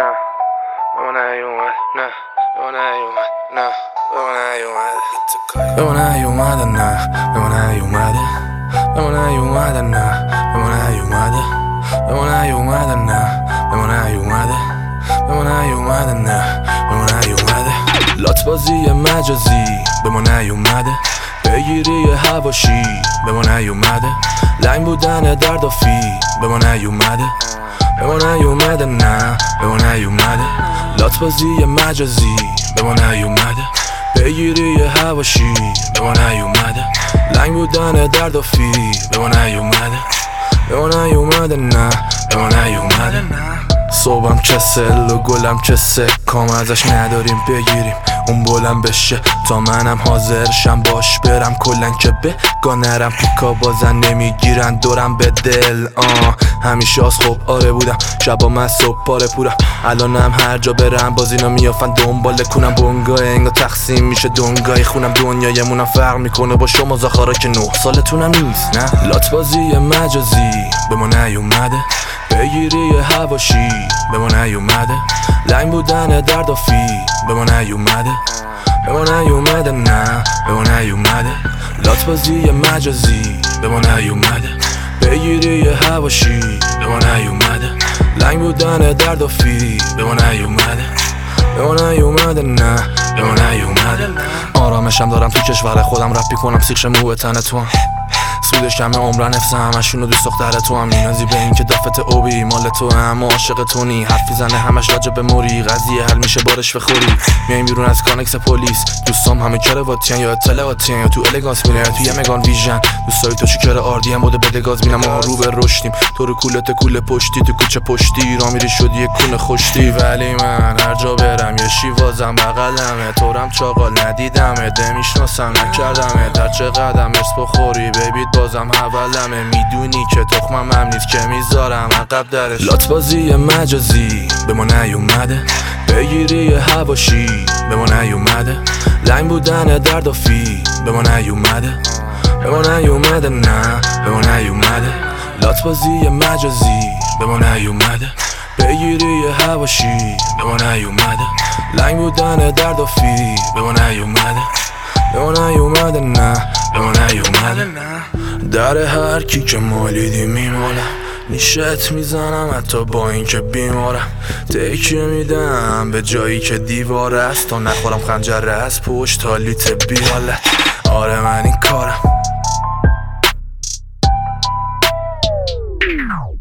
نه به ما نیومد نه به ما نیومد نه به ما نیومد به ما نیومده نه به ما نیومده به ما نیومده نه به ما نیومده به ما نیومده نه به ما نیومده به ما نیومده نه به ما نیومده لات بازی مجازی به ما نیومده بگیری هواشی به ما نیومده لنگ بودن دردافی به ما نیومده به ما نیومده نه به ما نیومده لات بازی مجازی به ما نیومده بگیری هواشی به ما نیومده لنگ بودن دردافی به ما نیومده به ما نیومده نه به ما نیومده صبحم چه سل و گلم چه سکام ازش نداریم بگیریم اون بلند بشه تا منم حاضرشم باش برم کلن که بگانرم پیکا بازن نمیگیرن دورم به دل همیشه از خوب آره بودم شبا من صبح پاره پورم الانم هر جا برم باز اینا میافن دنبال کنم بونگاه انگا تقسیم میشه دنگای خونم دنیایمونم فرق میکنه با شما زخارا که 9 سالتونم نیست نه لات بازی مجازی به ما نیومده بگیری هواشی به ما نیومده لنگ بودن دردافی به ما نیومده به ما نیومده نه به ما نیومده لات بازی مجازی به ما نیومده بگیری هواشی به ما نیومده لنگ بودن دردافی به ما نیومده به ما نیومده نه به ما نیومده آرامشم دارم تو کشور خودم رپ میکنم سیخش مو تن تو هم سودش کمه عمرن نفس همشونو دوست دختر تو هم نیازی به این که دافت اوبی مال تو هم عاشق تونی حرفی زنه همش راجع به موری قضیه حل میشه بارش بخوری میایم بیرون از کانکس پلیس دوستام همه کرواتین یا اطلاعاتین یا تو الگانس میره تو یه مگان ویژن دوستای تو شکر آردی هم بوده بده گاز بینم ما رو به رشدیم تو رو کولت کوله پشتی تو کوچه پشتی را میری شد یه کونه خوشتی ولی من هر جا برم یه شیوازم بغلمه تورم چاقال ندیدمه میشناسم نکردمه در چه قدم ارس بخوری بیبی بازم اولمه میدونی که تخمم هم نیست که میذارم عقب درش لات بازی مجازی به ما نیومده بگیری هواشی به ما نیومده لنگ بودن دردافی به ما نیومده به ما نیومده نه به ما نیومده لات بازی مجازی به ما نیومده بگیری هواشی به ما نیومده لنگ بودن دردافی به ما نیومده به ما نیومده نه به ما نیومده در هر کی که مالیدی میمالم نیشت میزنم حتی با این که بیمارم تکیه میدم به جایی که دیوار است تا نخورم خنجر از پشت حالیت بیالت آره من این کارم